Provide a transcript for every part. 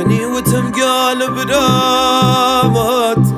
جني وتمقال برامات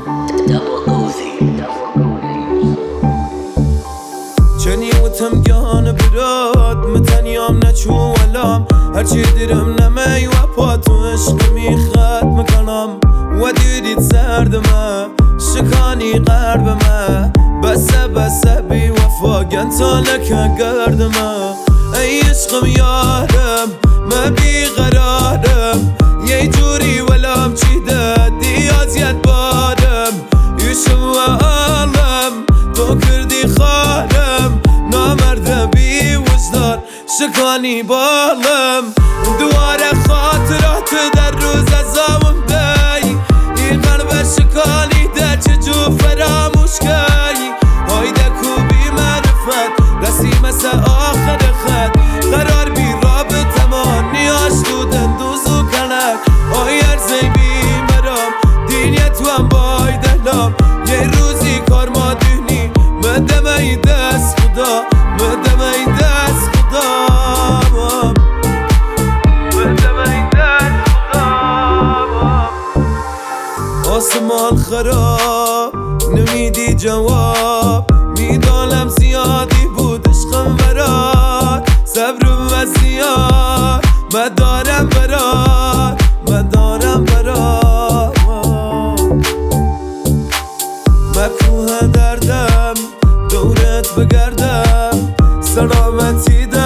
جني وتمقال برات متن يوم نچو ولام هرچی دیرم نمی و پاتو عشق میخواد میکنم و دیدید سردمه شکانی قربمه بسه بی وفا گنتانک گردمه ای عشقم یارم ما بی قرارم یه جوری ولام چیده دیازیت بارم یوشم و عالم تو کردی خارم نامرده بی وجدان شکانی بالم دوار خاطرات در روز ازامم دی این قلب شکانی ده چجو فراموش کی هایده کوبی معرفت رسی مثل آخر خط قرار بی رابطه ما نیاش دودن دوزو کنک آی ارزی بی مرام دینیت تو هم بای دلام یه روزی کار ما دونی مدم ای دست خدا مدم ای دست خدا آسمان خراب نمیدی جواب میدانم زیادی بود عشقم برات صبر و زیاد مدارم برات مکروه دردم دورت بگردم سلامتی